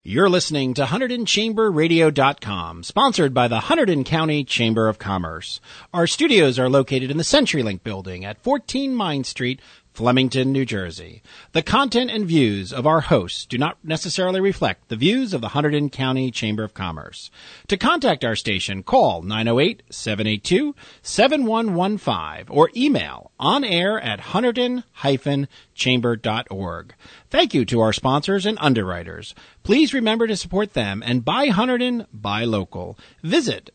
You're listening to HunterdonChamberRadio.com, sponsored by the Hunterdon County Chamber of Commerce. Our studios are located in the CenturyLink building at 14 Mine Street, Flemington, New Jersey. The content and views of our hosts do not necessarily reflect the views of the Hunterdon County Chamber of Commerce. To contact our station, call 908-782-7115 or email onair@hunterdon-chamber.org. Thank you to our sponsors and underwriters. Please remember to support them and buy Hunterdon, buy local. Visit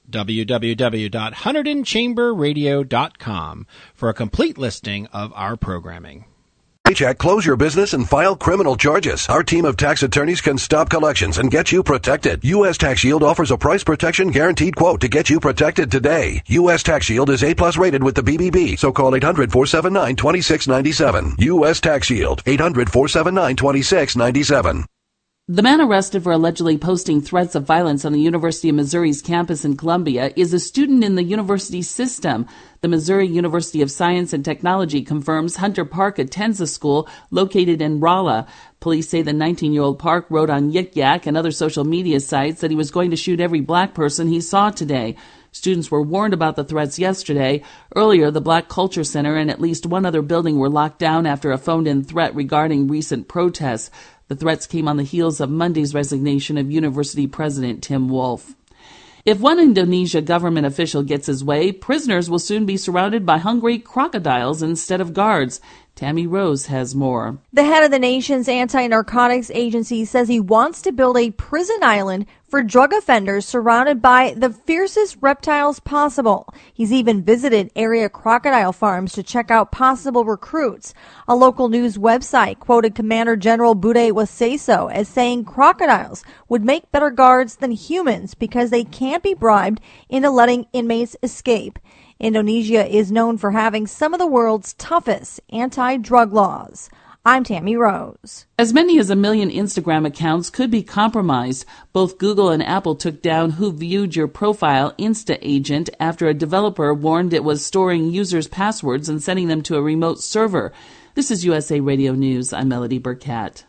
www.HunterdonChamberRadio.com for a complete listing of our programming. Paycheck, close your business and file criminal charges. Our team of tax attorneys can stop collections and get you protected. U.S. Tax Shield offers a price protection guaranteed quote to get you protected today. U.S. Tax Shield is A+ rated with the BBB, so call 800-479-2697. U.S. Tax Shield, 800-479-2697. The man arrested for allegedly posting threats of violence on the University of Missouri's campus in Columbia is a student in the university system. The Missouri University of Science and Technology confirms Hunter Park attends a school located in Rolla. Police say the 19-year-old Park wrote on Yik Yak and other social media sites that he was going to shoot every black person he saw today. Students were warned about the threats yesterday. Earlier, the Black Culture Center and at least one other building were locked down after a phoned-in threat regarding recent protests. The threats came on the heels of Monday's resignation of university president Tim Wolf. If one Indonesia government official gets his way, prisoners will soon be surrounded by hungry crocodiles instead of guards. Tammy Rose has more. The head of the nation's anti-narcotics agency says he wants to build a prison island for drug offenders surrounded by the fiercest reptiles possible. He's even visited area crocodile farms to check out possible recruits. A local news website quoted Commander General Bude Waseso as saying crocodiles would make better guards than humans because they can't be bribed into letting inmates escape. Indonesia is known for having some of the world's toughest anti-drug laws. I'm Tammy Rose. As many as 1 million Instagram accounts could be compromised. Both Google and Apple took down Who Viewed Your Profile Insta Agent after a developer warned it was storing users' passwords and sending them to a remote server. This is USA Radio News. I'm Melody Burkett.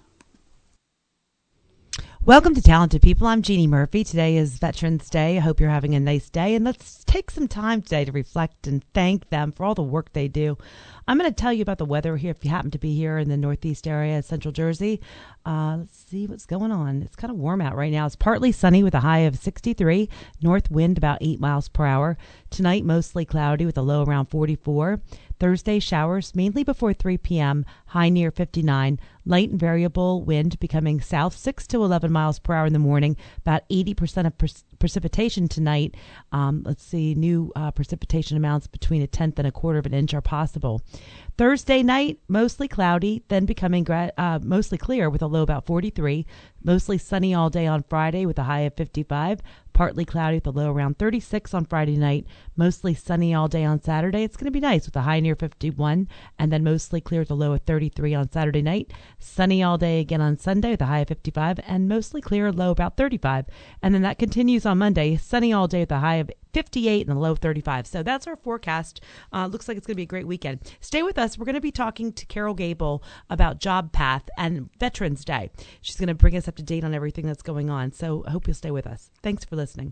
Welcome to Talented People. I'm Jeannie Murphy. Today is Veterans Day. I hope you're having a nice day. And let's take some time today to reflect and thank them for all the work they do. I'm going to tell you about the weather here if you happen to be here in the Northeast area, Central Jersey. Let's see what's going on. It's kind of warm out right now. It's partly sunny with a high of 63. North wind about 8 miles per hour. Tonight, mostly cloudy with a low around 44. Thursday, showers mainly before 3 p.m., high near 59. Light and variable wind becoming south 6 to 11 miles per hour in the morning. About 80% of precipitation tonight. Let's see, new precipitation amounts between 1/10 and 1/4 of an inch are possible. Thursday night, mostly cloudy, then becoming mostly clear with a low about 43. Mostly sunny all day on Friday with a high of 55. Partly cloudy with a low around 36 on Friday night. Mostly sunny all day on Saturday. It's going to be nice with a high near 51. And then mostly clear with a low of 33 on Saturday night. Sunny all day again on Sunday with a high of 55. And mostly clear, low about 35. And then that continues on Monday. Sunny all day with a high of 58 and a low of 35. So that's our forecast. Looks like it's going to be a great weekend. Stay with us. We're going to be talking to Carol Gable about Job Path and Veterans Day. She's going to bring us up to date on everything that's going on. So I hope you'll stay with us. Thanks for listening.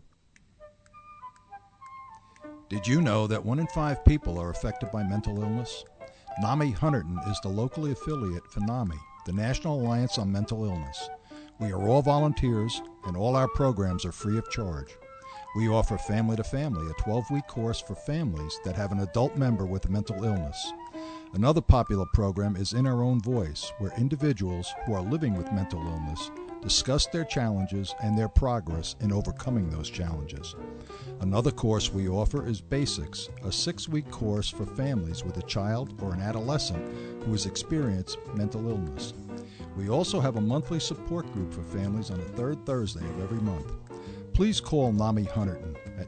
Did you know that 1 in 5 people are affected by mental illness? NAMI Hunterdon is the locally affiliate for NAMI, the National Alliance on Mental Illness. We are all volunteers, and all our programs are free of charge. We offer Family to Family, a 12-week course for families that have an adult member with a mental illness. Another popular program is In Our Own Voice, where individuals who are living with mental illness discuss their challenges and their progress in overcoming those challenges. Another course we offer is Basics, a 6-week course for families with a child or an adolescent who has experienced mental illness. We also have a monthly support group for families on the third Thursday of every month. Please call NAMI Hunterdon at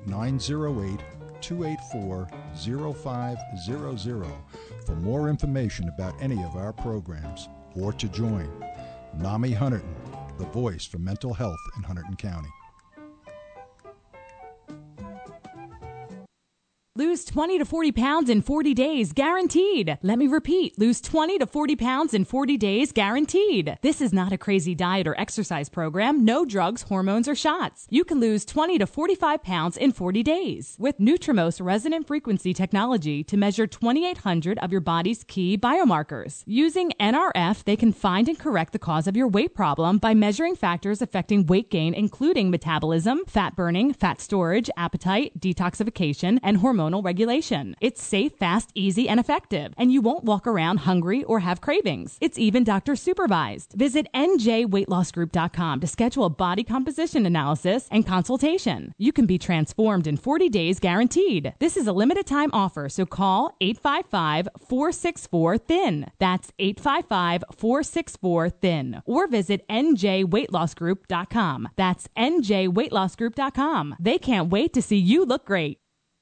908-284-0500 for more information about any of our programs or to join. NAMI Hunterdon, the voice for mental health in Hunterdon County. Lose 20 to 40 pounds in 40 days, guaranteed. Let me repeat, lose 20 to 40 pounds in 40 days, guaranteed. This is not a crazy diet or exercise program. No drugs, hormones, or shots. You can lose 20 to 45 pounds in 40 days with Nutrimos resonant frequency technology to measure 2,800 of your body's key biomarkers. Using NRF, they can find and correct the cause of your weight problem by measuring factors affecting weight gain, including metabolism, fat burning, fat storage, appetite, detoxification, and hormonal regulation. It's safe, fast, easy, and effective, and you won't walk around hungry or have cravings. It's even doctor supervised. Visit njweightlossgroup.com to schedule a body composition analysis and consultation. You can be transformed in 40 days guaranteed. This is a limited time offer, so call 855-464-THIN. That's 855-464-THIN. Or visit njweightlossgroup.com. That's njweightlossgroup.com. They can't wait to see you look great.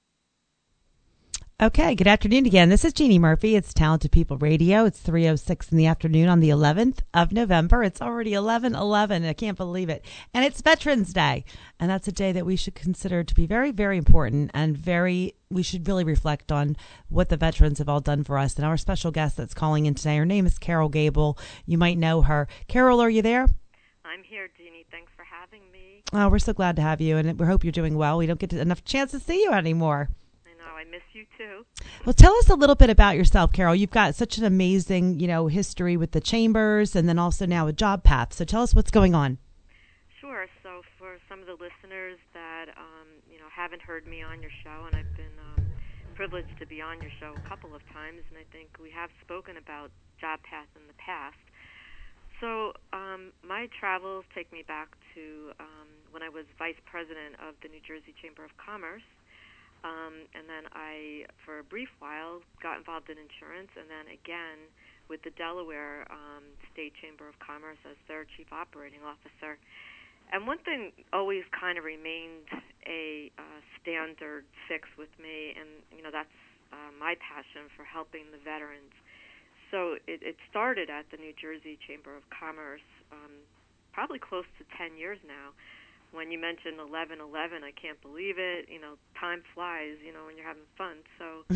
Okay, good afternoon again. This is Jeannie Murphy. It's Talented People Radio. It's 3:06 in the afternoon on the 11th of November. It's already 11/11. I can't believe it. And it's Veterans Day. And that's a day that we should consider to be very, very important and we should really reflect on what the veterans have all done for us. And our special guest that's calling in today, her name is Carol Gable. You might know her. Carol, are you there? I'm here, Jeannie. Thanks for having me. Oh, we're so glad to have you, and we hope you're doing well. We don't get enough chance to see you anymore. I miss you too. Well, tell us a little bit about yourself, Carol. You've got such an amazing, history with the chambers and then also now with Job Path. So tell us what's going on. Sure. So for some of the listeners that, haven't heard me on your show, and I've been privileged to be on your show a couple of times, and I think we have spoken about Job Path in the past. So my travels take me back to when I was vice president of the New Jersey Chamber of Commerce. And then I, for a brief while, got involved in insurance, and then again with the Delaware State Chamber of Commerce as their chief operating officer. And one thing always kind of remained a standard fix with me, and that's my passion for helping the veterans. So it started at the New Jersey Chamber of Commerce, probably close to 10 years now. When you mentioned 11/11, I can't believe it. Time flies, when you're having fun. So,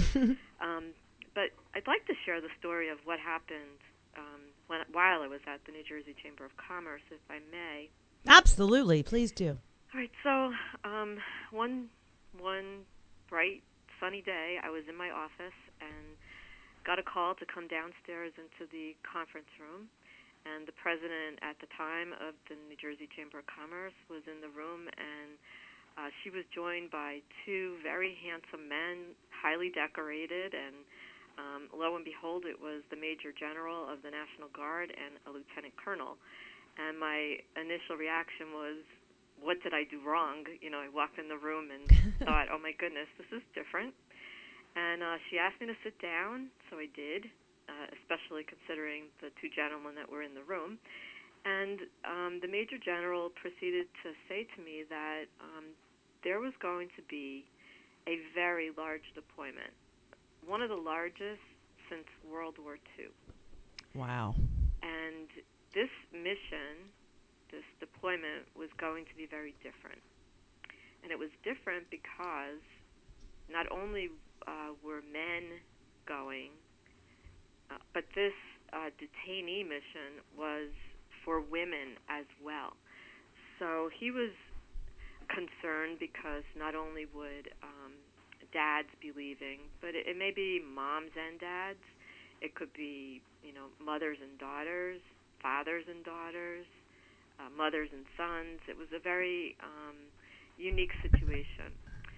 but I'd like to share the story of what happened while I was at the New Jersey Chamber of Commerce, if I may. Absolutely, please do. All right. So, one bright sunny day, I was in my office and got a call to come downstairs into the conference room. And the president at the time of the New Jersey Chamber of Commerce was in the room, and she was joined by two very handsome men, highly decorated, and lo and behold, it was the Major General of the National Guard and a Lieutenant Colonel. And my initial reaction was, what did I do wrong? I walked in the room and thought, oh my goodness, this is different. And she asked me to sit down, so I did. Especially considering the two gentlemen that were in the room. And the Major General proceeded to say to me that there was going to be a very large deployment, one of the largest since World War II. Wow. And this mission, this deployment, was going to be very different. And it was different because not only were men going, but this detainee mission was for women as well. So he was concerned because not only would dads be leaving, but it may be moms and dads. It could be, mothers and daughters, fathers and daughters, mothers and sons. It was a very unique situation.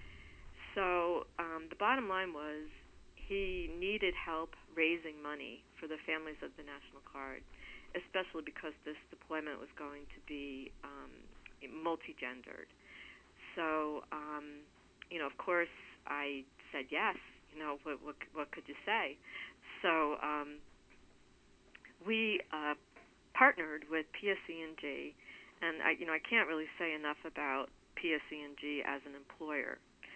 So the bottom line was he needed help raising money for the families of the National Guard, especially because this deployment was going to be multi-gendered. So, of course, I said yes. What could you say? So we partnered with PSE&G, and I can't really say enough about PSE&G as an employer.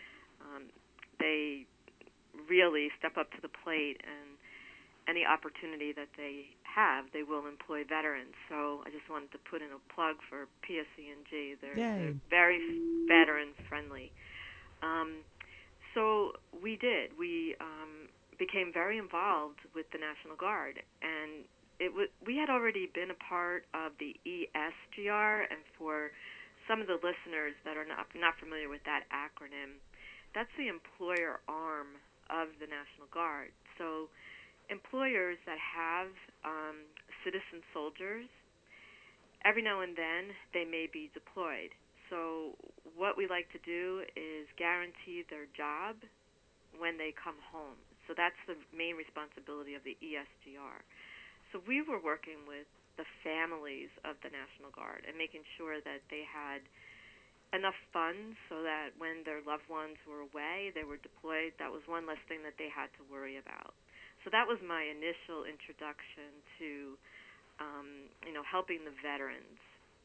They really step up to the plate, and any opportunity that they have, they will employ veterans. So I just wanted to put in a plug for PSE&G. They're very veteran-friendly. So we did. We became very involved with the National Guard, and we had already been a part of the ESGR, and for some of the listeners that are not familiar with that acronym, that's the employer arm of the National Guard. So employers that have citizen soldiers, every now and then they may be deployed. So what we like to do is guarantee their job when they come home. So that's the main responsibility of the ESGR. So we were working with the families of the National Guard and making sure that they had enough funds so that when their loved ones were away, they were deployed. That was one less thing that they had to worry about. So that was my initial introduction to, helping the veterans.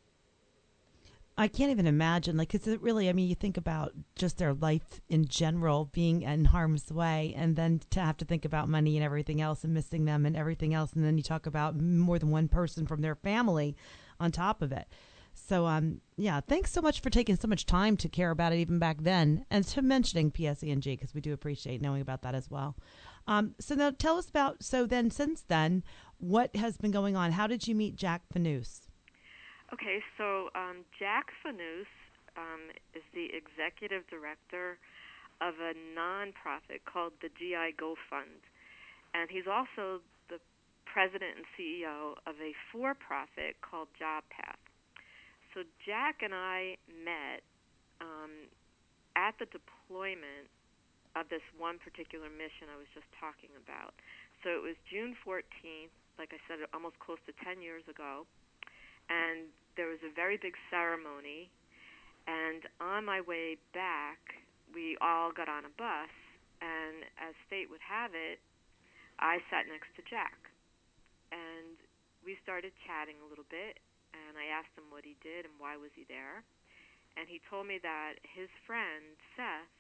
I can't even imagine, because it really, you think about just their life in general being in harm's way, and then to have to think about money and everything else and missing them and everything else. And then you talk about more than one person from their family on top of it. So, thanks so much for taking so much time to care about it even back then, and to mentioning PSE&G, because we do appreciate knowing about that as well. So now tell us about, since then, what has been going on? How did you meet Jack Fanous? Okay, so Jack Fanous is the executive director of a nonprofit called the GI Go Fund, and he's also the president and CEO of a for-profit called JobPath. So Jack and I met at the deployment of this one particular mission I was just talking about. So it was June 14th, like I said, almost close to 10 years ago. And there was a very big ceremony, and on my way back, we all got on a bus, and as fate would have it, I sat next to Jack. And we started chatting a little bit, and I asked him what he did and why was he there. And he told me that his friend, Seth,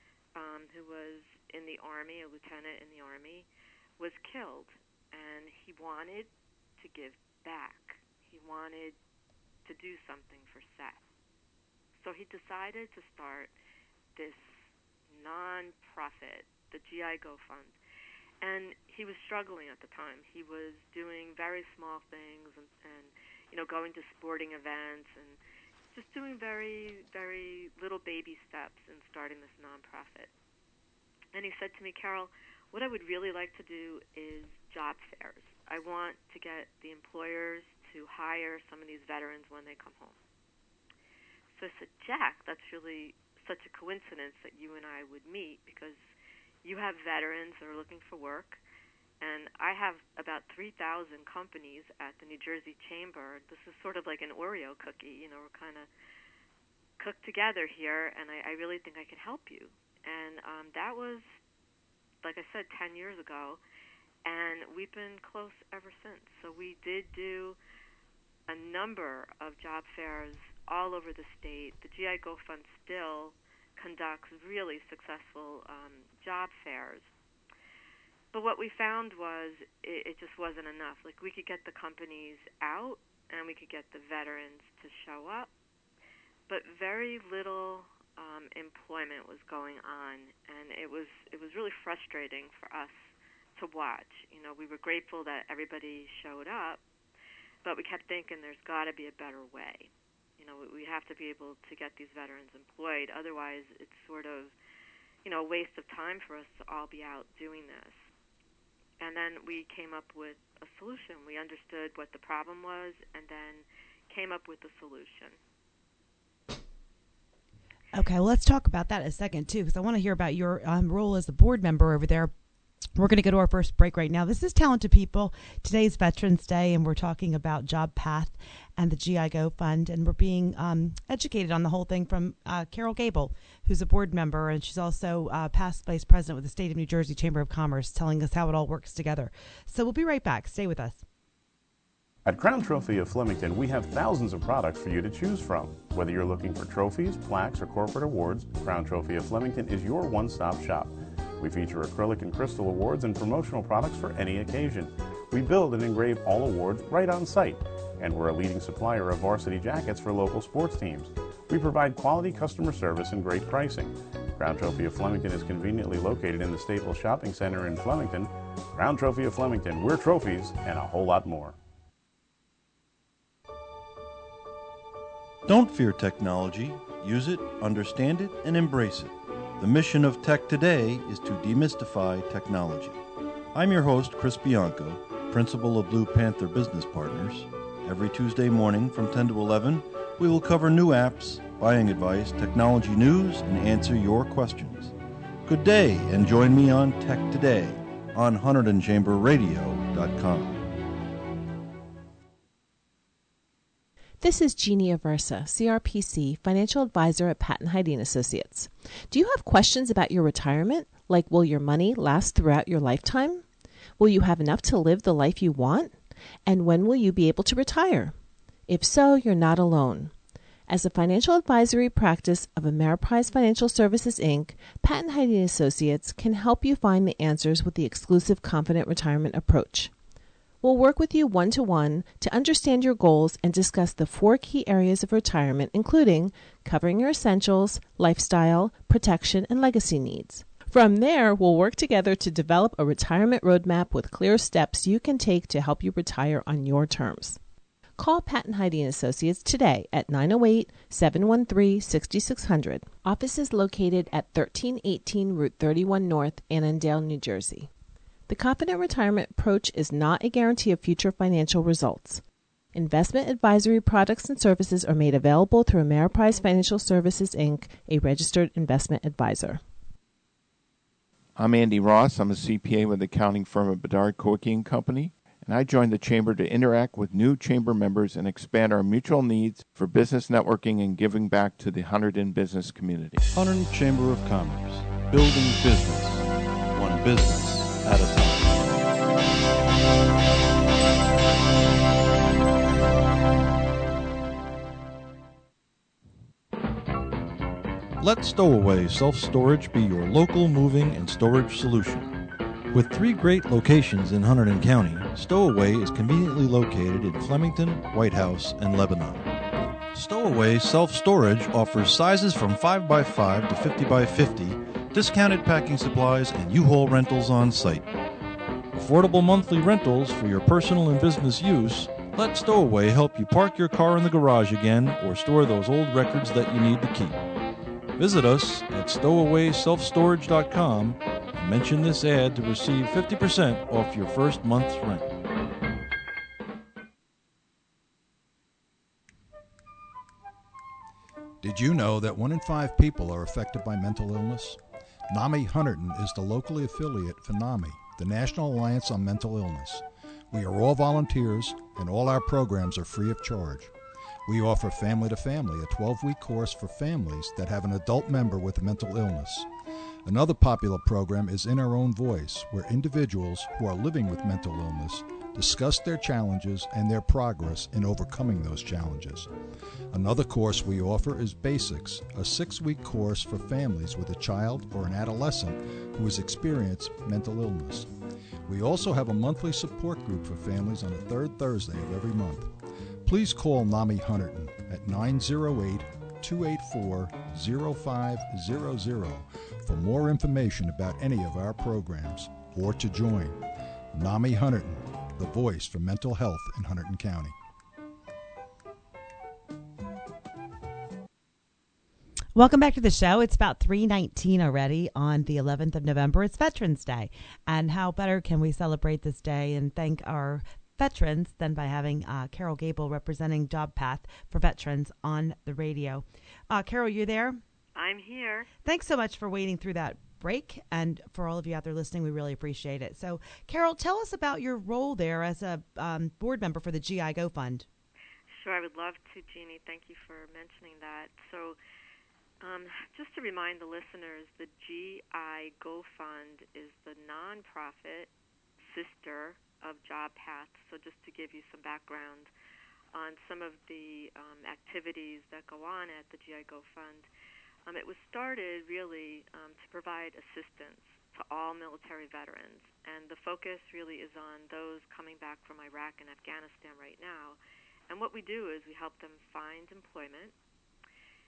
who was in the Army, a lieutenant in the Army, was killed, and he wanted to give back. He wanted to do something for Seth. So he decided to start this non-profit, the GI Go Fund. And he was struggling at the time. He was doing very small things and going to sporting events and just doing very, very little baby steps in starting this nonprofit. And he said to me, Carol, what I would really like to do is job fairs. I want to get the employers to hire some of these veterans when they come home. So I said, Jack, that's really such a coincidence that you and I would meet, because you have veterans that are looking for work, and I have about 3,000 companies at the New Jersey Chamber. This is sort of like an Oreo cookie. We're kind of cooked together here, and I really think I can help you. And that was, like I said, 10 years ago, and we've been close ever since. So we did do a number of job fairs all over the state. The GI Go Fund still conducts really successful job fairs. But what we found was it just wasn't enough. Like, we could get the companies out and we could get the veterans to show up, but very little employment was going on, and it was really frustrating for us to watch. We were grateful that everybody showed up, but we kept thinking there's got to be a better way. We have to be able to get these veterans employed. Otherwise, it's sort of, a waste of time for us to all be out doing this. And then we came up with a solution. We understood what the problem was and then came up with a solution. Okay, well, let's talk about that in a second, too, because I want to hear about your role as a board member over there. We're going to go to our first break right now. This is Talented People. Today's Veterans Day, and we're talking about JobPath and the GI Go Fund, and we're being educated on the whole thing from Carol Gable, who's a board member, and she's also past vice president with the State of New Jersey Chamber of Commerce, telling us how it all works together. So we'll be right back. Stay with us. At Crown Trophy of Flemington, we have thousands of products for you to choose from. Whether you're looking for trophies, plaques, or corporate awards, Crown Trophy of Flemington is your one-stop shop. We feature acrylic and crystal awards and promotional products for any occasion. We build and engrave all awards right on site, and we're a leading supplier of varsity jackets for local sports teams. We provide quality customer service and great pricing. Crown Trophy of Flemington is conveniently located in the Staples Shopping Center in Flemington. Crown Trophy of Flemington, we're trophies and a whole lot more. Don't fear technology. Use it, understand it, and embrace it. The mission of Tech Today is to demystify technology. I'm your host, Chris Bianco, principal of Blue Panther Business Partners. Every Tuesday morning from 10 to 11, we will cover new apps, buying advice, technology news, and answer your questions. Good day, and join me on Tech Today on HunterdonChamberRadio.com. This is Jeannie Aversa, CRPC, Financial Advisor at Patton Hyde & Associates. Do you have questions about your retirement, like will your money last throughout your lifetime? Will you have enough to live the life you want? And when will you be able to retire? If so, you're not alone. As a financial advisory practice of Ameriprise Financial Services, Inc., Patton Hyde & Associates can help you find the answers with the exclusive Confident Retirement approach. We'll work with you one-to-one to understand your goals and discuss the 4 key areas of retirement, including covering your essentials, lifestyle, protection, and legacy needs. From there, we'll work together to develop a retirement roadmap with clear steps you can take to help you retire on your terms. Call Patton Hyde & Associates today at 908-713-6600. Office is located at 1318 Route 31 North, Annandale, New Jersey. The Confident Retirement approach is not a guarantee of future financial results. Investment advisory products and services are made available through Ameriprise Financial Services, Inc., a registered investment advisor. I'm Andy Ross. I'm a CPA with the accounting firm of Bedard, Koike & Company, and I joined the Chamber to interact with new Chamber members and expand our mutual needs for business networking and giving back to the Hunterdon business community. Hunterdon Chamber of Commerce, building business, one business at a time. Let Stowaway Self-Storage be your local moving and storage solution. With 3 great locations in Hunterdon County, Stowaway is conveniently located in Flemington, White House, and Lebanon. Stowaway Self-Storage offers sizes from 5x5 to 50x50, discounted packing supplies, and U-Haul rentals on site. Affordable monthly rentals for your personal and business use. Let Stowaway help you park your car in the garage again or store those old records that you need to keep. Visit us at stowawayselfstorage.com and mention this ad to receive 50% off your first month's rent. Did you know that 1 in 5 people are affected by mental illness? NAMI Hunterdon is the locally affiliate for NAMI, the National Alliance on Mental Illness. We are all volunteers, and all our programs are free of charge. We offer Family to Family, a 12-week course for families that have an adult member with a mental illness. Another popular program is In Our Own Voice, where individuals who are living with mental illness discuss their challenges and their progress in overcoming those challenges. Another course we offer is Basics, a 6-week course for families with a child or an adolescent who has experienced mental illness. We also have a monthly support group for families on the 3rd Thursday of every month. Please call NAMI Hunterdon at 908-284-0500 for more information about any of our programs or to join. NAMI Hunterdon, the voice for mental health in Hunterdon County. Welcome back to the show. It's about 3:19 already on the 11th of November. It's Veterans Day. And how better can we celebrate this day and thank our veterans than by having Carol Gable representing JobPath for veterans on the radio. Carol, you there? I'm here. Thanks so much for waiting through that break. And for all of you out there listening, we really appreciate it. So, Carol, tell us about your role there as a board member for the GI Go Fund. Sure, I would love to, Jeannie. Thank you for mentioning that. So, just to remind the listeners, the GI Go Fund is the nonprofit sister of JobPath. So just to give you some background on some of the activities that go on at the GI Go Fund, it was started really to provide assistance to all military veterans. And the focus really is on those coming back from Iraq and Afghanistan right now. And what we do is we help them find employment,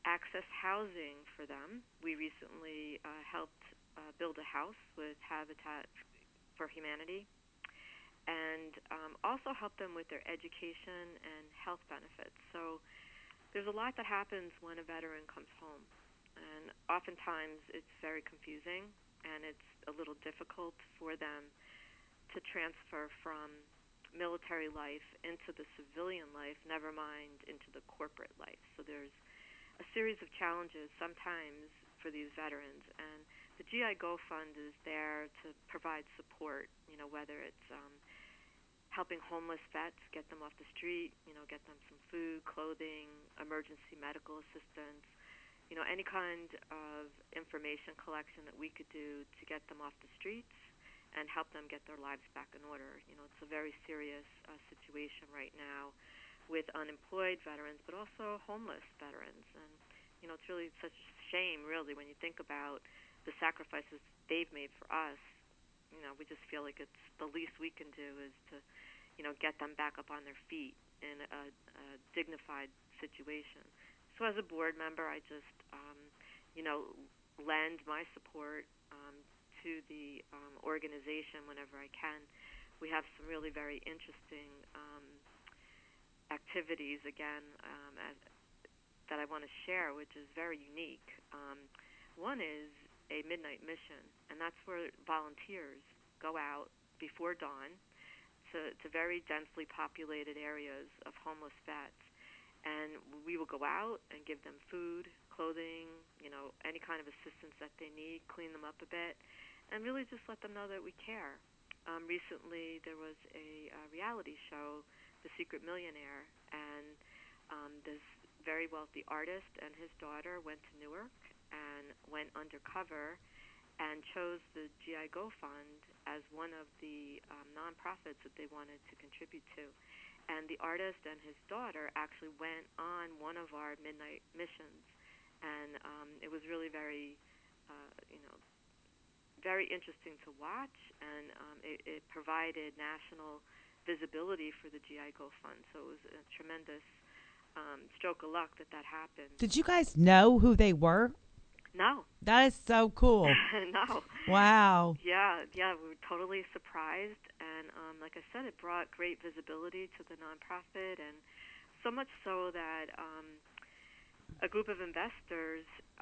access housing for them. We recently helped build a house with Habitat for Humanity, and also help them with their education and health benefits. So there's a lot that happens when a veteran comes home, and oftentimes it's very confusing, and it's a little difficult for them to transfer from military life into the civilian life, never mind into the corporate life. So there's a series of challenges sometimes for these veterans, and the GI Go Fund is there to provide support, whether it's helping homeless vets, get them off the street, get them some food, clothing, emergency medical assistance, any kind of information collection that we could do to get them off the streets and help them get their lives back in order. It's a very serious situation right now with unemployed veterans, but also homeless veterans. And, it's really such a shame, really, when you think about the sacrifices they've made for us. We just feel like it's the least we can do is to, get them back up on their feet in a dignified situation. So as a board member, I just, lend my support to the organization whenever I can. We have some really very interesting activities, again, that I want to share, which is very unique. One is a midnight mission, and that's where volunteers go out before dawn to very densely populated areas of homeless vets, and we will go out and give them food, clothing, any kind of assistance that they need, clean them up a bit, and really just let them know that we care. Recently, there was a reality show, The Secret Millionaire, and this very wealthy artist and his daughter went to Newark and went undercover and chose the GI Go Fund as one of the nonprofits that they wanted to contribute to. And the artist and his daughter actually went on one of our midnight missions, and it was really very, very interesting to watch, and it provided national visibility for the GI Go Fund. So it was a tremendous stroke of luck that happened. Did you guys know who they were? No. That is so cool. No. Wow. Yeah, we were totally surprised, and like I said, it brought great visibility to the nonprofit, and so much so that a group of investors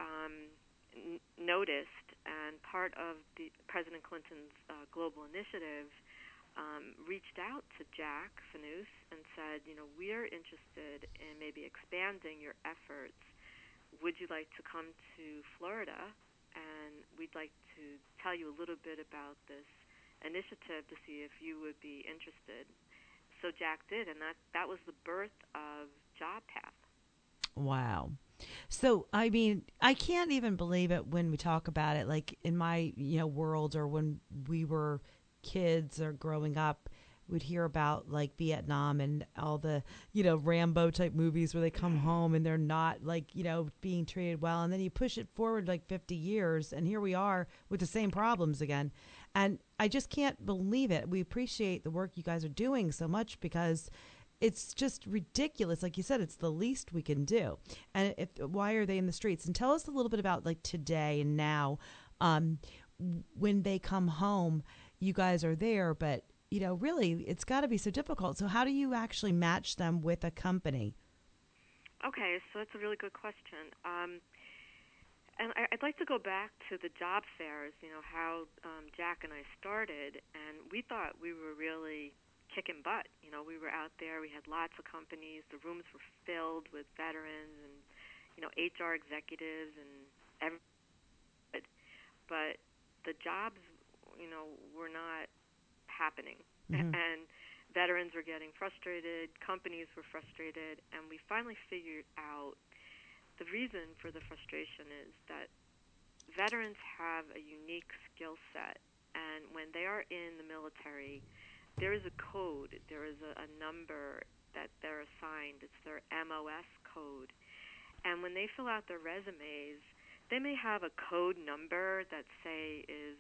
noticed, and part of the President Clinton's global initiative reached out to Jack Fanous and said, we're interested in maybe expanding your efforts. Would you like to come to Florida? And we'd like to tell you a little bit about this initiative to see if you would be interested. So Jack did, and that was the birth of JobPath. Wow. So, I mean, I can't even believe it when we talk about it, like in my, world, or when we were kids or growing up, we'd hear about like Vietnam and all the, Rambo type movies where they come home and they're not like, being treated well. And then you push it forward like 50 years and here we are with the same problems again. And I just can't believe it. We appreciate the work you guys are doing so much because it's just ridiculous. Like you said, it's the least we can do. And why are they in the streets? And tell us a little bit about like today and now, when they come home, you guys are there, but really, it's got to be so difficult. So how do you actually match them with a company? Okay, so that's a really good question. And I'd like to go back to the job fairs, how Jack and I started, and we thought we were really kicking butt. We were out there, we had lots of companies, the rooms were filled with veterans and, HR executives and everything. But the jobs, were not happening. Mm-hmm. And veterans were getting frustrated, companies were frustrated, and we finally figured out the reason for the frustration is that veterans have a unique skill set, and when they are in the military, there is a code, there is a number that they're assigned. It's their MOS code. And when they fill out their resumes, they may have a code number that, say, is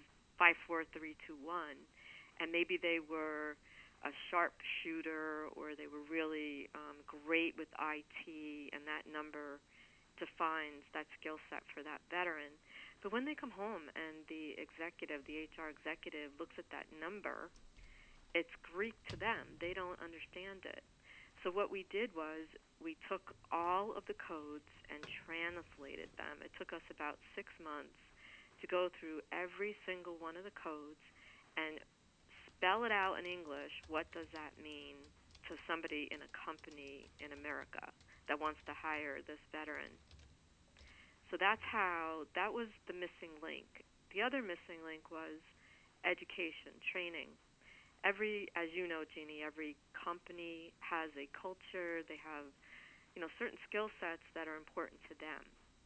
54321, and maybe they were a sharpshooter or they were really great with IT, and that number defines that skill set for that veteran. But when they come home and the HR executive, looks at that number, it's Greek to them. They don't understand it. So what we did was we took all of the codes and translated them. It took us about 6 months to go through every single one of the codes and spell it out in English. What does that mean to somebody in a company in America that wants to hire this veteran? So that was the missing link. The other missing link was education, training. As you know, Jeannie, every company has a culture. They have, certain skill sets that are important to them.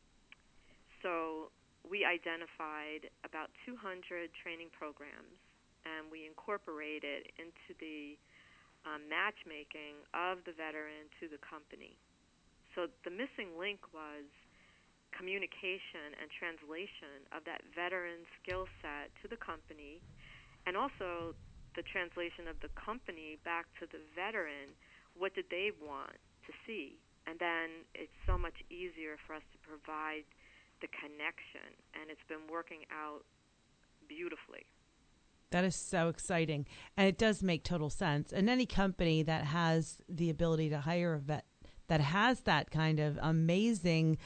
So we identified about 200 training programs, and we incorporated into the matchmaking of the veteran to the company. So the missing link was communication and translation of that veteran skill set to the company, and also the translation of the company back to the veteran. What did they want to see? And then it's so much easier for us to provide the connection, and it's been working out beautifully. That is so exciting, and it does make total sense. And any company that has the ability to hire a vet that has that kind of amazing,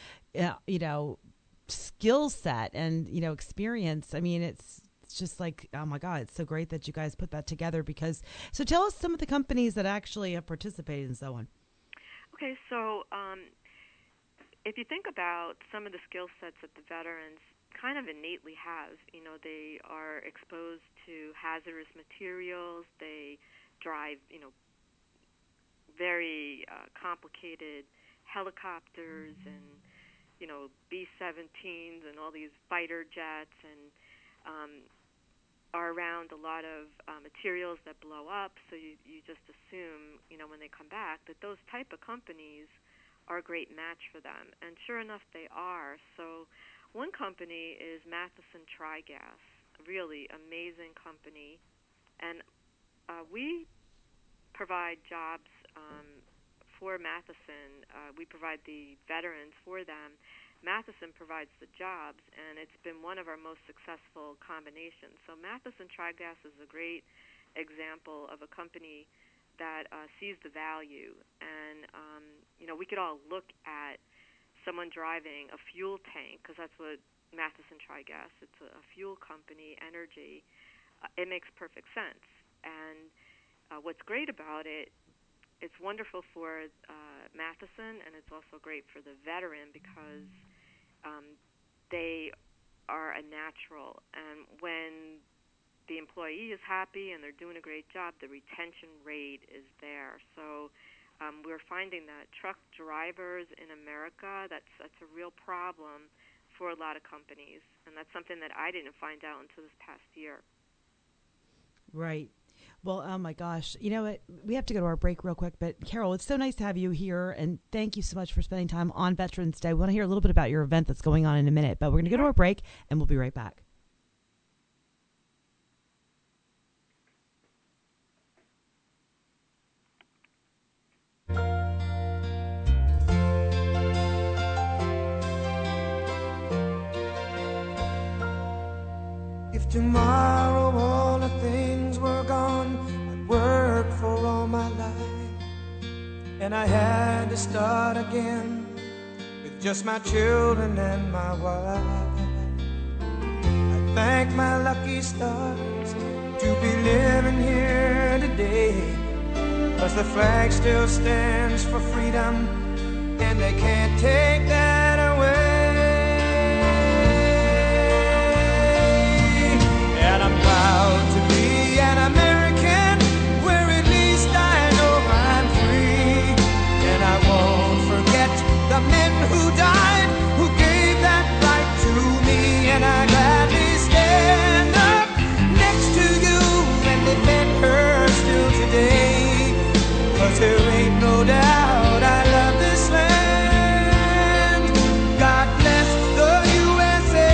skill set and, experience, I mean, it's just like, oh my God, it's so great that you guys put that together. So tell us some of the companies that actually have participated and so on. Okay, so if you think about some of the skill sets that the veterans kind of innately have, they are exposed to hazardous materials, they drive, very complicated helicopters and, B-17s and all these fighter jets, and are around a lot of materials that blow up. So you just assume, when they come back, that those type of companies are a great match for them. And sure enough, they are. So one company is Matheson Tri-Gas, really amazing company. And we provide jobs for Matheson. We provide the veterans for them. Matheson provides the jobs, and it's been one of our most successful combinations. So Matheson Tri-Gas is a great example of a company that sees the value. And, we could all look at someone driving a fuel tank, because that's what Matheson Tri-Gas, it's a fuel company, energy. It makes perfect sense. And what's great about it, it's wonderful for Matheson, and it's also great for the veteran because they are a natural. And when the employee is happy and they're doing a great job, the retention rate is there. So we're finding that truck drivers in America, that's a real problem for a lot of companies. And that's something that I didn't find out until this past year. Right. Well, oh my gosh. You know what? We have to go to our break real quick, but Carol, it's so nice to have you here, and thank you so much for spending time on Veterans Day. We want to hear a little bit about your event that's going on in a minute, but we're going to go to our break, and we'll be right back. If tomorrow all the things were gone I'd worked for all my life, and I had to start again with just my children and my wife, I thank my lucky stars to be living here today, 'cause the flag still stands for freedom, and they can't take that away. And I'm proud to be an American, where at least I know I'm free. And I won't forget the men who died, who gave that right to me. And I gladly stand up next to you and defend her still today, 'cause there ain't no doubt I love this land. God bless the USA.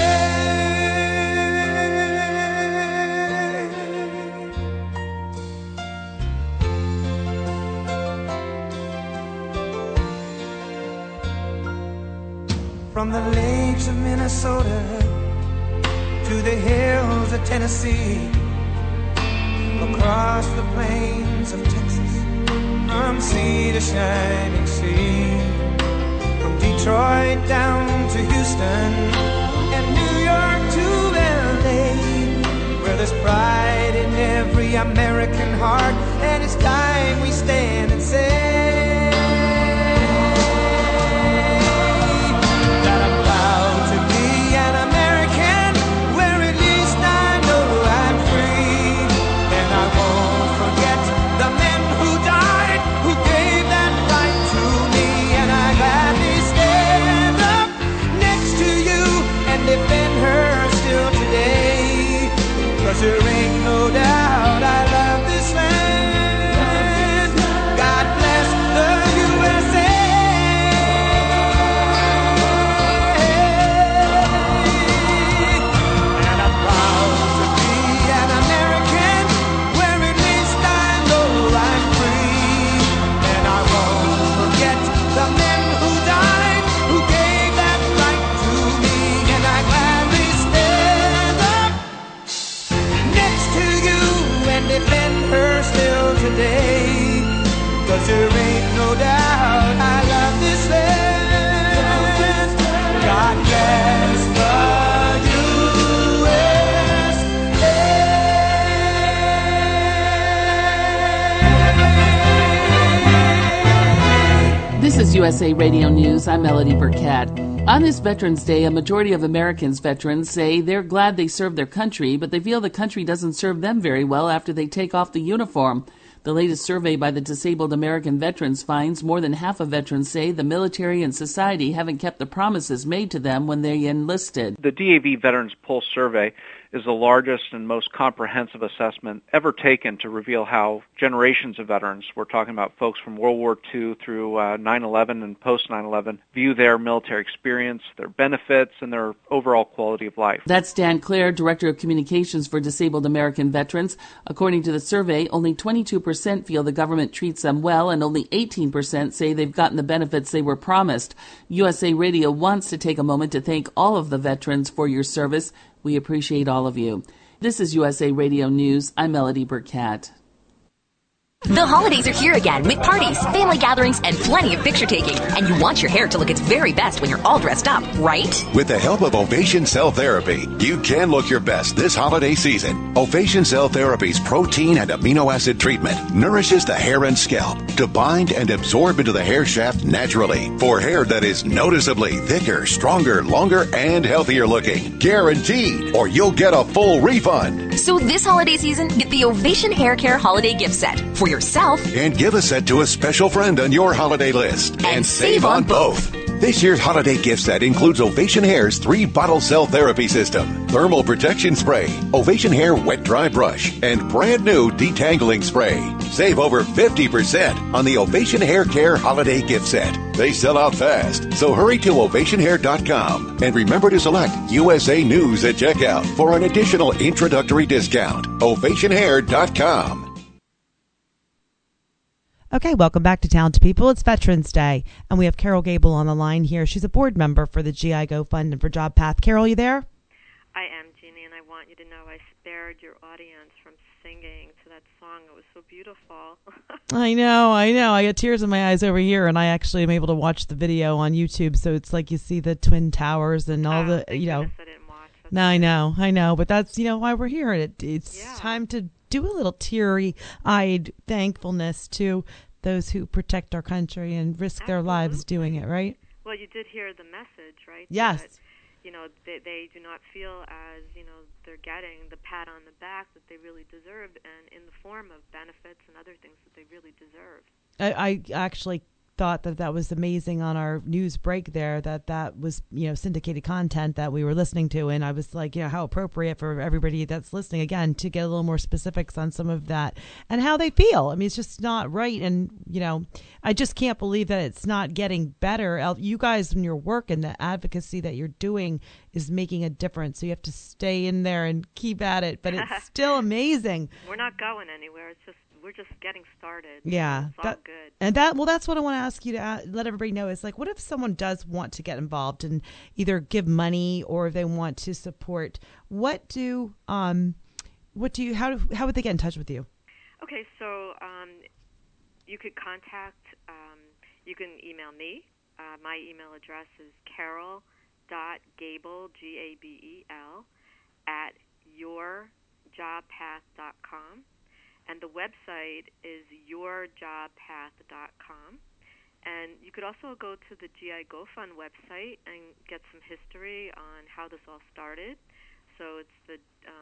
From the lakes of Minnesota to the hills of Tennessee, across the plains of Texas, from sea to shining sea, from Detroit down to Houston and New York to LA, where there's pride in every American heart, and it's time we stand and say that I'm proud to be an American, where at least I know I'm free, and I won't forget the men who died, who gave that right to me, and I gladly stand up next to you and defend her still today, 'cause there ain't no doubt I love this land. God bless the USA. And I'm proud to be an American, where at least I know I'm free, and I won't forget the men who died, who gave that right to me, and I gladly stand up next to you and defend her still today, 'cause there ain't no doubt I love this land. God bless the USA. This is USA Radio News. I'm Melody Burkett. On this Veterans Day, a majority of Americans veterans say they're glad they served their country, but they feel the country doesn't serve them very well after they take off the uniform. The latest survey by the Disabled American Veterans finds more than half of veterans say the military and society haven't kept the promises made to them when they enlisted. The DAV Veterans Pulse Survey is the largest and most comprehensive assessment ever taken to reveal how generations of veterans, we're talking about folks from World War II through 9/11 and post 9/11, view their military experience, their benefits, and their overall quality of life. That's Dan Clare, Director of Communications for Disabled American Veterans. According to the survey, only 22% feel the government treats them well, and only 18% say they've gotten the benefits they were promised. USA Radio wants to take a moment to thank all of the veterans for your service. We appreciate all of you. This is USA Radio News. I'm Melody Burkett. The holidays are here again with parties, family gatherings, and plenty of picture taking. And you want your hair to look its very best when you're all dressed up, right? With the help of Ovation Cell Therapy, you can look your best this holiday season. Ovation Cell Therapy's protein and amino acid treatment nourishes the hair and scalp to bind and absorb into the hair shaft naturally for hair that is noticeably thicker, stronger, longer, and healthier looking. Guaranteed, or you'll get a full refund. So this holiday season, get the Ovation Hair Care Holiday Gift Set for yourself. And give a set to a special friend on your holiday list. And save on both. This year's holiday gift set includes Ovation Hair's 3-bottle cell therapy system, thermal protection spray, Ovation Hair wet dry brush, and brand new detangling spray. Save over 50% on the Ovation Hair Care Holiday Gift Set. They sell out fast, so hurry to ovationhair.com and remember to select USA News at checkout for an additional introductory discount. ovationhair.com. Okay, welcome back to Talented People. It's Veterans Day, and we have Carol Gable on the line here. She's a board member for the GI Go Fund and for Job Path. Carol, you there? I am, Jeannie, and I want you to know I spared your audience from singing to that song. It was so beautiful. I know. I get tears in my eyes over here, and I actually am able to watch the video on YouTube, so it's like you see the Twin Towers and all the, you know. I didn't watch. No, I know, but that's, why we're here. It's time to do a little teary-eyed thankfulness to those who protect our country and risk their lives doing it, right? Well, you did hear the message, right? Yes. That, they do not feel as, they're getting the pat on the back that they really deserve, and in the form of benefits and other things that they really deserve. I actually thought that was amazing on our news break there, that was, syndicated content that we were listening to. And I was like, how appropriate for everybody that's listening, again, to get a little more specifics on some of that and how they feel. I mean, it's just not right. And, I just can't believe that it's not getting better. You guys, in your work and the advocacy that you're doing is making a difference. So you have to stay in there and keep at it. But it's still amazing. We're not going anywhere. It's just we're just getting started. Yeah, it's all good. And that's what I want to ask you to let everybody know is like, what if someone does want to get involved and either give money or if they want to support? How would they get in touch with you? Okay, so you could contact. You can email me. My email address is carol.gabel, Gabel, at yourjobpath.com. And the website is yourjobpath.com. And you could also go to the GI GoFund website and get some history on how this all started. So it's the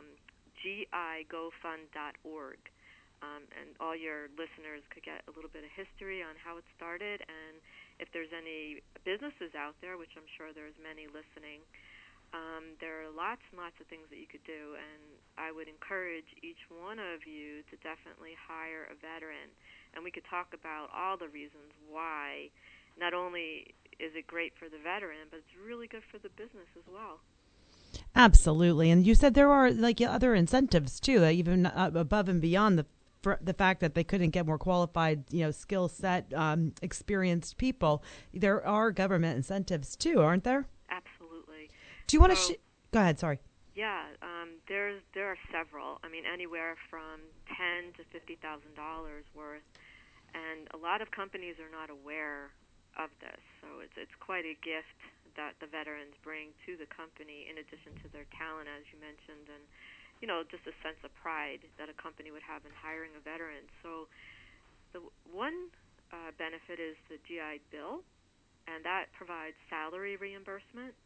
gigofund.org. And all your listeners could get a little bit of history on how it started. And if there's any businesses out there, which I'm sure there's many listening, there are lots and lots of things that you could do. And I would encourage each one of you to definitely hire a veteran. And we could talk about all the reasons why. Not only is it great for the veteran, but it's really good for the business as well. Absolutely. And you said there are like other incentives too, even above and beyond the fact that they couldn't get more qualified, skill set, experienced people. There are government incentives too, aren't there? Absolutely. Do you want to go ahead? Sorry. Yeah, there are several. I mean, anywhere from $10,000 to $50,000 worth, and a lot of companies are not aware of this. So it's quite a gift that the veterans bring to the company, in addition to their talent, as you mentioned, and just a sense of pride that a company would have in hiring a veteran. So the one benefit is the GI Bill, and that provides salary reimbursement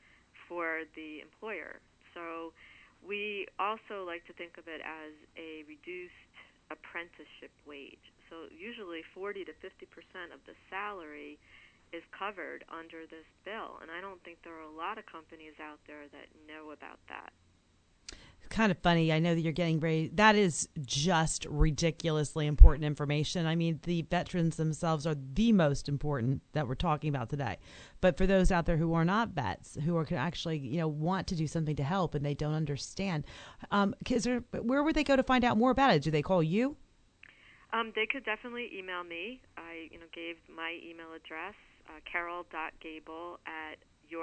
for the employer. So we also like to think of it as a reduced apprenticeship wage. So usually 40 to 50% of the salary is covered under this bill, and I don't think there are a lot of companies out there that know about that. Kind of funny. I know that you're getting ready. That is just ridiculously important information. I mean, the veterans themselves are the most important that we're talking about today. But for those out there who are not vets, who are actually, want to do something to help and they don't understand, where would they go to find out more about it? Do they call you? They could definitely email me. I, gave my email address, carol.gabel at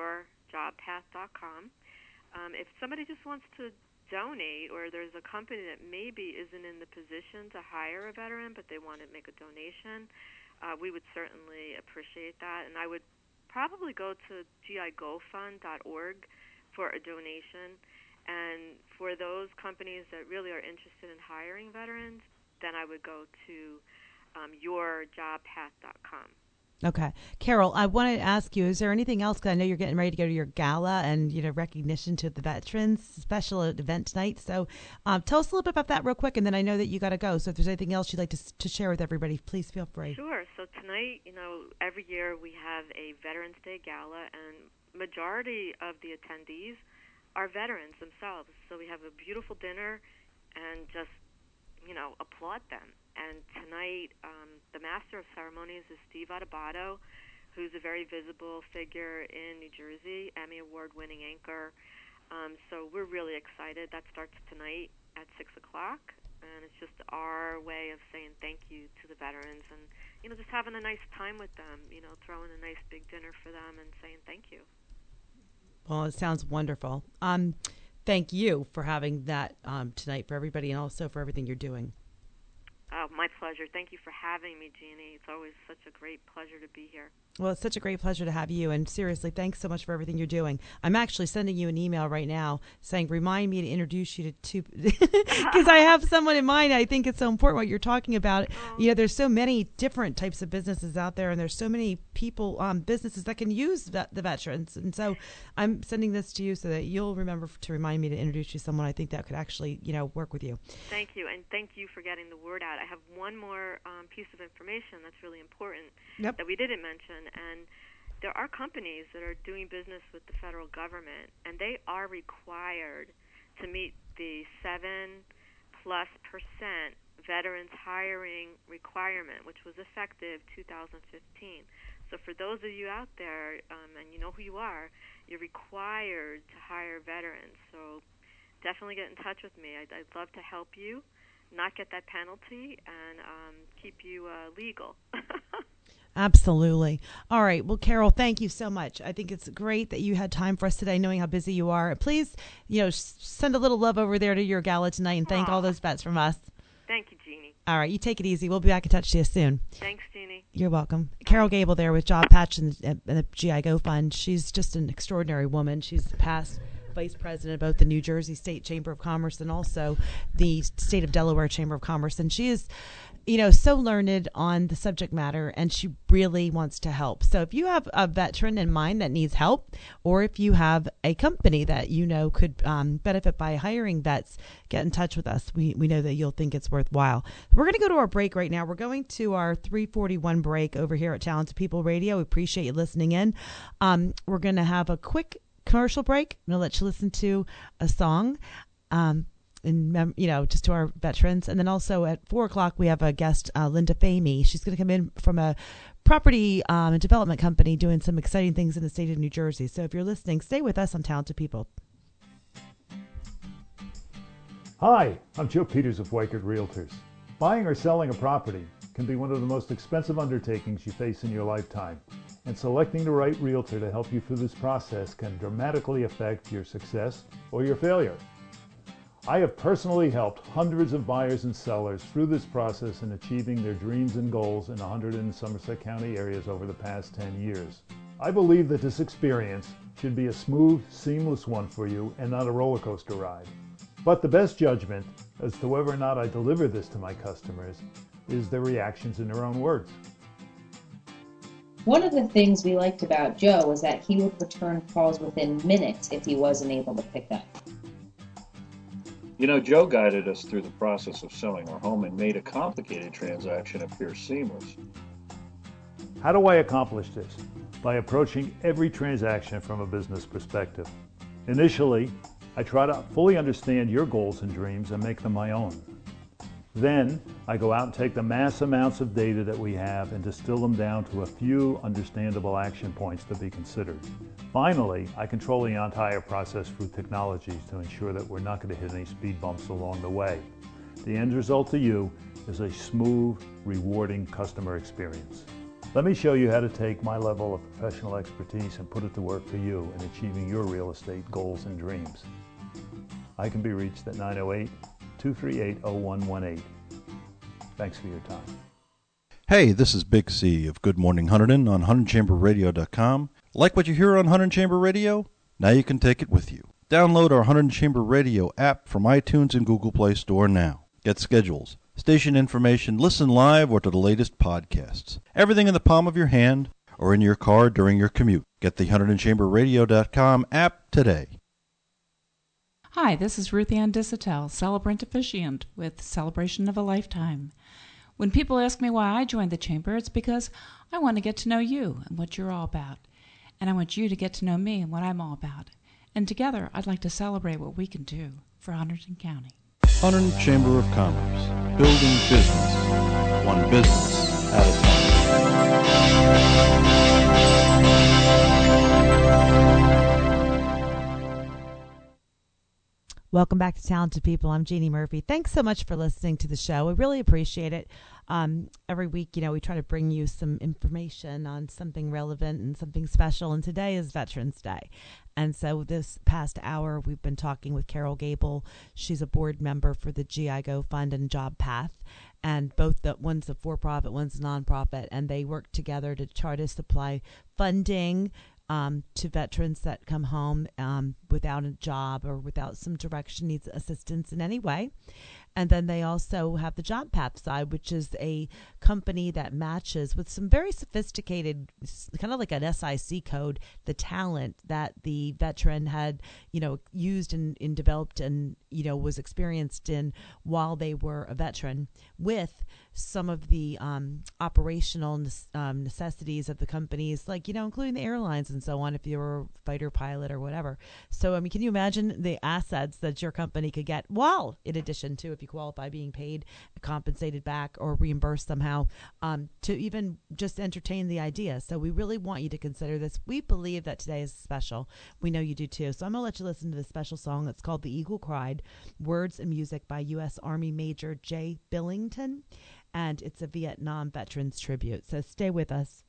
yourjobpath.com. If somebody just wants to donate, or there's a company that maybe isn't in the position to hire a veteran, but they want to make a donation, we would certainly appreciate that. And I would probably go to gigofund.org for a donation. And for those companies that really are interested in hiring veterans, then I would go to yourjobpath.com. Okay. Carol, I wanted to ask you, is there anything else? Because I know you're getting ready to go to your gala and, recognition to the veterans, special event tonight. So tell us a little bit about that real quick, and then I know that you got to go. So if there's anything else you'd like to share with everybody, please feel free. Sure. So tonight, every year we have a Veterans Day gala, and majority of the attendees are veterans themselves. So we have a beautiful dinner and just, applaud them. And tonight, the Master of Ceremonies is Steve Adubato, who's a very visible figure in New Jersey, Emmy Award-winning anchor. So we're really excited. That starts tonight at 6 o'clock, and it's just our way of saying thank you to the veterans and, just having a nice time with them, throwing a nice big dinner for them and saying thank you. Well, it sounds wonderful. Thank you for having that tonight for everybody and also for everything you're doing. Oh, my pleasure. Thank you for having me, Jeannie. It's always such a great pleasure to be here. Well, it's such a great pleasure to have you. And seriously, thanks so much for everything you're doing. I'm actually sending you an email right now saying, remind me to introduce you to because I have someone in mind. I think it's so important what you're talking about. There's so many different types of businesses out there, and there's so many people, businesses that can use the veterans. And so I'm sending this to you so that you'll remember to remind me to introduce you to someone I think that could actually, work with you. Thank you. And thank you for getting the word out. I have one more piece of information that's really important that we didn't mention. And there are companies that are doing business with the federal government, and they are required to meet the 7+% veterans hiring requirement, which was effective 2015. So for those of you out there, and you know who you are, you're required to hire veterans. So definitely get in touch with me. I'd love to help you. not get that penalty and keep you legal. Absolutely. All right. Well, Carol, thank you so much. I think it's great that you had time for us today, knowing how busy you are. Please, send a little love over there to your gala tonight and thank all those vets from us. Thank you, Jeannie. All right. You take it easy. We'll be back in touch with you soon. Thanks, Jeannie. You're welcome. Carol Gable there with Job Patch and the GI Go Fund. She's just an extraordinary woman. She's past vice president of both the New Jersey State Chamber of Commerce and also the State of Delaware Chamber of Commerce. And she is, so learned on the subject matter, and she really wants to help. So if you have a veteran in mind that needs help, or if you have a company that could benefit by hiring vets, get in touch with us. We know that you'll think it's worthwhile. We're going to go to our break right now. We're going to our 3:41 break over here at Talented People Radio. We appreciate you listening in. We're going to have a quick commercial break. I'm going to let you listen to a song. And just to our veterans. And then also at 4:00, we have a guest, Linda Famey. She's going to come in from a property and development company doing some exciting things in the state of New Jersey. So if you're listening, stay with us on Talented People. Hi, I'm Joe Peters of Weichert Realtors. Buying or selling a property can be one of the most expensive undertakings you face in your lifetime. And selecting the right realtor to help you through this process can dramatically affect your success or your failure. I have personally helped hundreds of buyers and sellers through this process in achieving their dreams and goals in 100 and Somerset County areas over the past 10 years. I believe that this experience should be a smooth, seamless one for you and not a roller coaster ride. But the best judgment as to whether or not I deliver this to my customers is their reactions in their own words. One of the things we liked about Joe was that he would return calls within minutes if he wasn't able to pick up. Joe guided us through the process of selling our home and made a complicated transaction appear seamless. How do I accomplish this? By approaching every transaction from a business perspective. Initially, I try to fully understand your goals and dreams and make them my own. Then, I go out and take the mass amounts of data that we have and distill them down to a few understandable action points to be considered. Finally, I control the entire process through technologies to ensure that we're not going to hit any speed bumps along the way. The end result to you is a smooth, rewarding customer experience. Let me show you how to take my level of professional expertise and put it to work for you in achieving your real estate goals and dreams. I can be reached at 908-238-0118. Thanks for your time. Hey, this is Big C of Good Morning Hunterdon on HunterdonChamberRadio.com. Like what you hear on Hunterdon Chamber Radio? Now you can take it with you. Download our Hunterdon Chamber Radio app from iTunes and Google Play Store now. Get schedules, station information, listen live or to the latest podcasts. Everything in the palm of your hand or in your car during your commute. Get the HunterdonChamberRadio.com app today. Hi, this is Ruth Ann Dissatel, celebrant officiant with Celebration of a Lifetime. When people ask me why I joined the Chamber, it's because I want to get to know you and what you're all about. And I want you to get to know me and what I'm all about. And together, I'd like to celebrate what we can do for Hunterdon County. Hunterdon Chamber of Commerce, building business, one business at a time. Welcome back to Talented People. I'm Jeannie Murphy. Thanks so much for listening to the show. We really appreciate it. Every week, we try to bring you some information on something relevant and something special. And today is Veterans Day. And so this past hour, we've been talking with Carol Gable. She's a board member for the GI Go Fund and Job Path. And both one's a for-profit, one's a nonprofit. And they work together to try to supply funding to veterans that come home without a job or without some direction, needs assistance in any way. And then they also have the Job Path side, which is a company that matches with some very sophisticated, kind of like an SIC code, the talent that the veteran had, used and developed and, was experienced in while they were a veteran, with some of the operational necessities of the companies, like, including the airlines and so on, if you're a fighter pilot or whatever. So, can you imagine the assets that your company could get? Well, in addition to, if you qualify, being paid, compensated back, or reimbursed somehow, to even just entertain the idea. So we really want you to consider this. We believe that today is special. We know you do too. So I'm going to let you listen to this special song. It's called The Eagle Cried, words and music by U.S. Army Major Jay Billington, and it's a Vietnam Veterans tribute. So stay with us.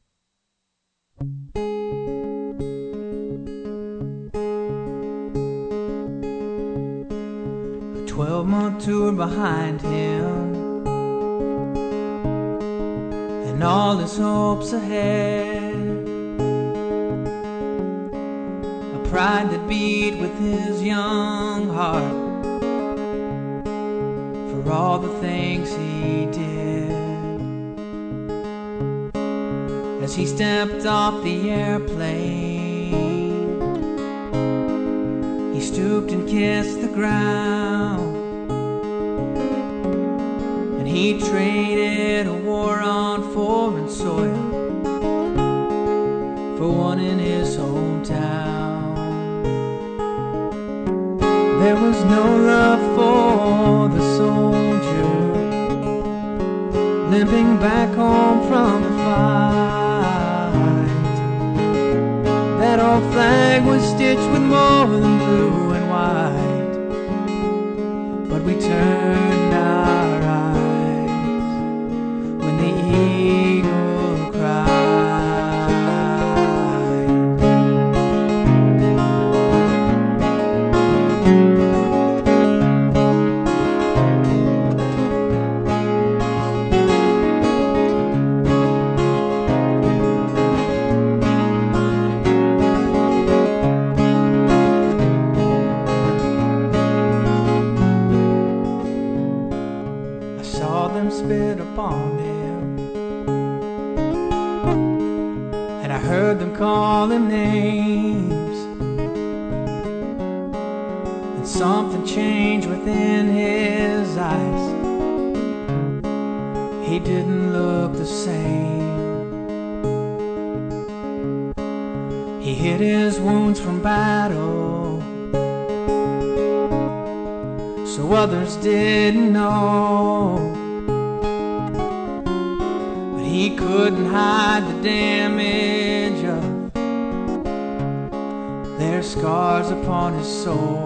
12-month tour behind him, and all his hopes ahead. A pride that beat with his young heart for all the things he did. As he stepped off the airplane, he stooped and kissed the ground. He traded a war on foreign soil for one in his hometown. There was no love for the soldier limping back home from the fight. That old flag was stitched with more than blue and white, but we turned our eyes when the eagle cried. I saw them spit upon him, and I heard them call him names, and something changed within his eyes. He didn't look the same. He hid his wounds from battle, so others didn't know. But he couldn't hide the damage of their scars upon his soul.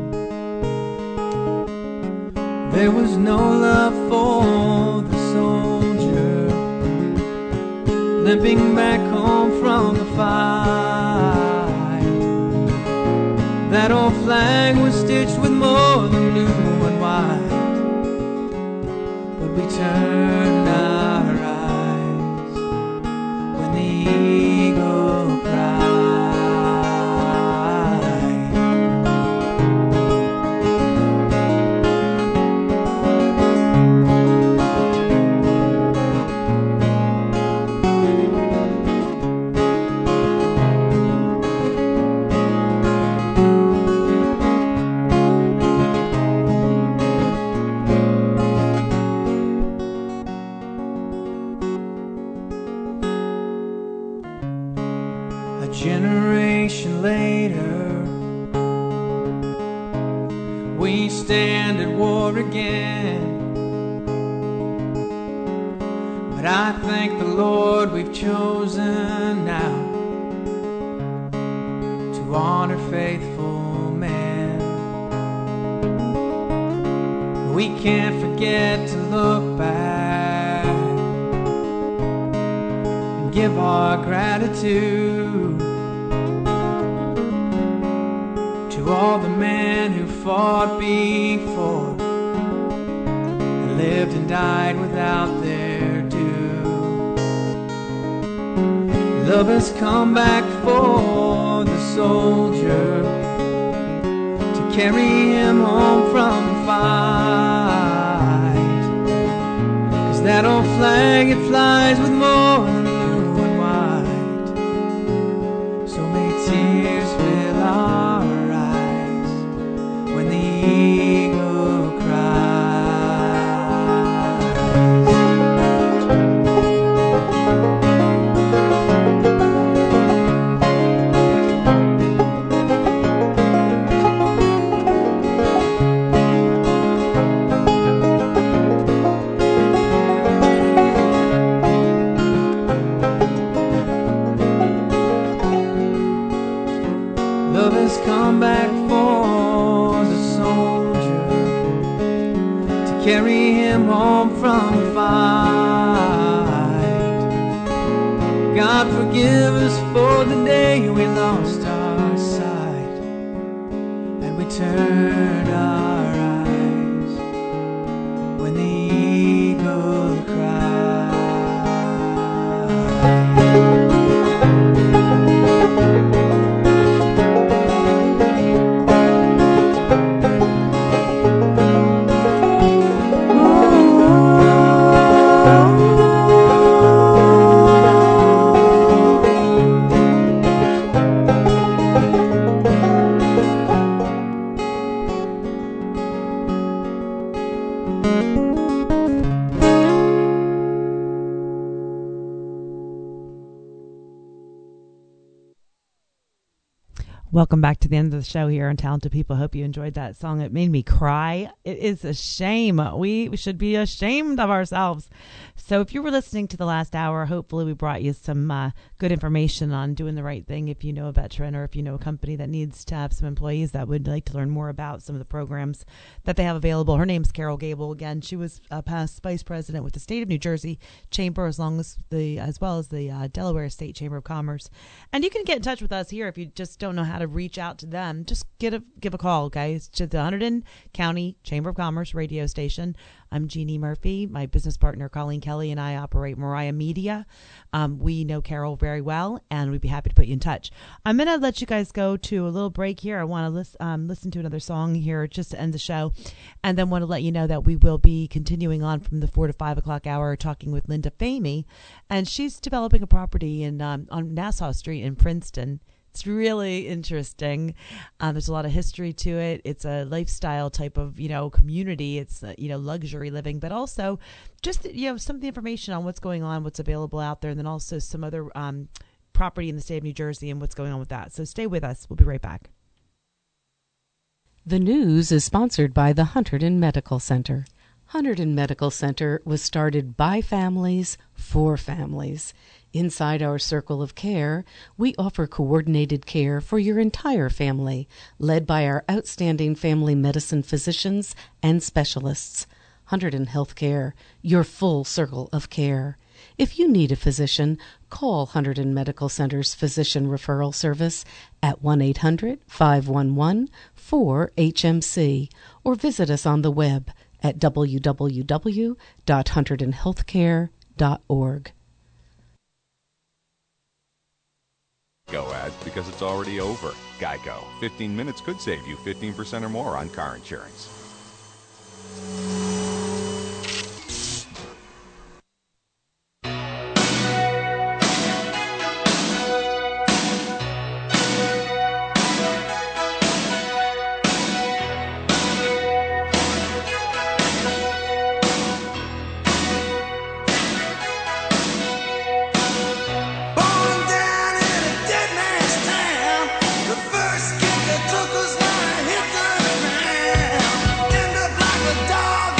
There was no love for the soldier limping back home from the fight. That old flag was stitched with more than blue and white, but we turned our eyes when the eagle cried. A generation later, we stand at war again. But I thank the Lord we've chosen now to honor faithful men. We can't forget to look back and give our gratitude to all the men who fought before and lived and died without their due. Love has come back for the soldier to carry him home from the fight. 'Cause that old flag, it flies with more than blue and white. So may tears fill our eyes when the eagle cries. Love has come back for the soldier to carry him home from the fight. God forgive us for the day we lost our sight and we turned our eyes when the eagle cried. Welcome back to the end of the show here on Talented People. Hope you enjoyed that song. It made me cry. It is a shame. We should be ashamed of ourselves. So if you were listening to the last hour, hopefully we brought you some good information on doing the right thing if you know a veteran or if you know a company that needs to have some employees that would like to learn more about some of the programs that they have available. Her name's Carol Gable. Again, she was past vice president with the State of New Jersey Chamber as well as the Delaware State Chamber of Commerce. And you can get in touch with us here if you just don't know how to reach out to them. Just give a call, guys, to the Hunterdon County Chamber of Commerce radio station. I'm Jeannie Murphy. My business partner Colleen Kelly and I operate Mariah Media. We know Carol very well, and we'd be happy to put you in touch. I'm going to let you guys go to a little break here. I want to listen to another song here just to end the show, and then want to let you know that we will be continuing on from the 4 to 5 o'clock hour talking with Linda Famey, and she's developing a property on Nassau Street in Princeton. It's really interesting. There's a lot of history to it. It's a lifestyle type of, community. It's, luxury living, but also just, some of the information on what's going on, what's available out there, and then also some other property in the state of New Jersey and what's going on with that. So stay with us. We'll be right back. The news is sponsored by the Hunterdon Medical Center. Hunterdon Medical Center was started by families for families. Inside our circle of care, we offer coordinated care for your entire family, led by our outstanding family medicine physicians and specialists. Hunterdon Healthcare, your full circle of care. If you need a physician, call Hunterdon Medical Center's Physician Referral Service at 1-800-511-4HMC or visit us on the web at www.hunterdonhealthcare.org. Go ads because it's already over. Geico. 15 minutes could save you 15% or more on car insurance. First kick that took us when I hit the ground. End up like a dog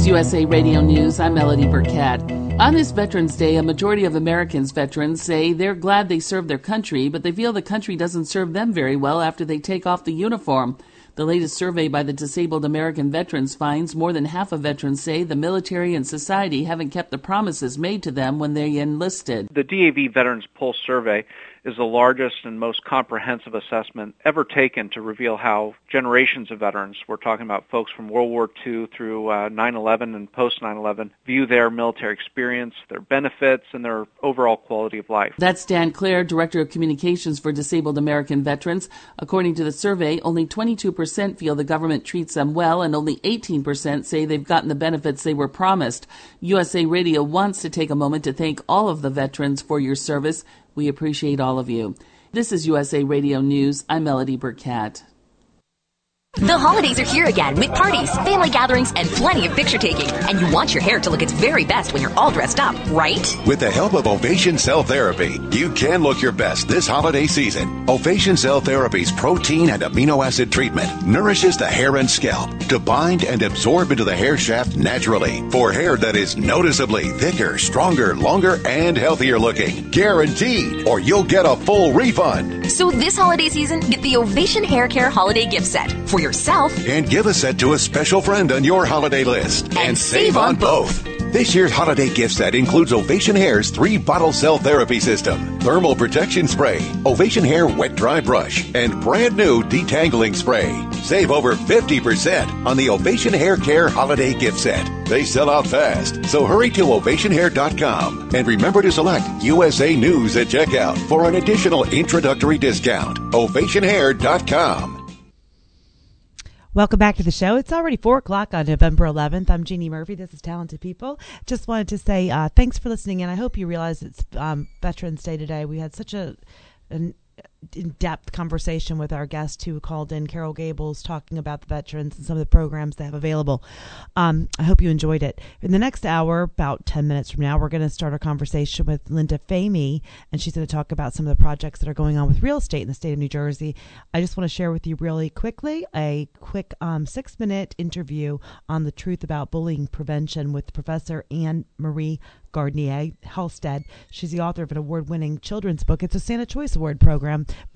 is USA Radio News. I'm Melody Burkett. On this Veterans Day, a majority of Americans veterans say they're glad they served their country, but they feel the country doesn't serve them very well after they take off the uniform. The latest survey by the Disabled American Veterans finds more than half of veterans say the military and society haven't kept the promises made to them when they enlisted. The DAV Veterans Pulse Survey is the largest and most comprehensive assessment ever taken to reveal how generations of veterans, we're talking about folks from World War II through 9/11 and post 9/11, view their military experience, their benefits, and their overall quality of life. That's Dan Clare, Director of Communications for Disabled American Veterans. According to the survey, only 22% feel the government treats them well, and only 18% say they've gotten the benefits they were promised. USA Radio wants to take a moment to thank all of the veterans for your service. We appreciate all of you. This is USA Radio News. I'm Melody Burkett. The holidays are here again with parties, family gatherings, and plenty of picture taking. And you want your hair to look its very best when you're all dressed up, right? With the help of Ovation Cell Therapy, you can look your best this holiday season. Ovation Cell Therapy's protein and amino acid treatment nourishes the hair and scalp to bind and absorb into the hair shaft naturally for hair that is noticeably thicker, stronger, longer, and healthier looking. Guaranteed, or you'll get a full refund. So this holiday season, get the Ovation Hair Care Holiday Gift Set for yourself and give a set to a special friend on your holiday list and save on both. This year's holiday gift set includes Ovation Hair's 3-bottle cell therapy system, thermal protection spray, Ovation Hair wet dry brush, and brand new detangling spray. Save over 50% on the Ovation Hair Care Holiday Gift Set. They sell out fast, so hurry to ovationhair.com and remember to select USA News at checkout for an additional introductory discount. ovationhair.com. Welcome back to the show. It's already 4 o'clock on November 11th. I'm Jeannie Murphy. This is Talented People. Just wanted to say thanks for listening, and I hope you realize it's Veterans Day today. We had such an in-depth conversation with our guest who called in, Carol Gables, talking about the veterans and some of the programs they have available. I hope you enjoyed it. In the next hour, about 10 minutes from now, we're going to start a conversation with Linda Famey, and she's going to talk about some of the projects that are going on with real estate in the state of New Jersey. I just want to share with you really quickly a quick 6-minute interview on the truth about bullying prevention with Professor Anne Marie Gardnier Halstead. She's the author of an award-winning children's book. It's a Santa Choice Award program.